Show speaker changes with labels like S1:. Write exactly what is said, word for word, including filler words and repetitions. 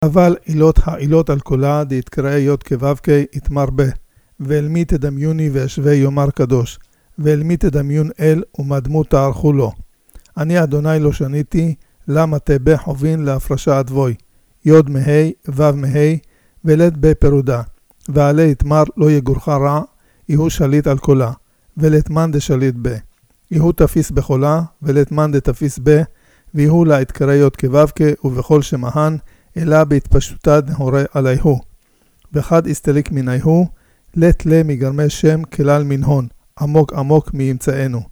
S1: אבל עילות העילות על כולה דהתקרא יוד כו"ק יתמר ב, ואל מי תדמיוני ואשווה יאמר קדוש, ואל מי תדמיון אל ומדמו תערכו לו. אני אדוני לא שניתי, למה תבה חובין להפרשה אדבוי, יוד מהי, וו מהי, ולד בפירודה, ועלי יתמר לא יגורך רע, יהוא שליט על כולה, ולתמן דשליט ב. יהוא תפיס בחולה, ולתמן דתפיס ב, ויהוא לה יתקרא יוד כו"ק ובכל שמהן, אלא בהתפשטותא נהורה עליהו. וחד הסתליק מנייהו, לת לה מגרמי שם כלל מנהון, עמוק עמוק מימצאנו.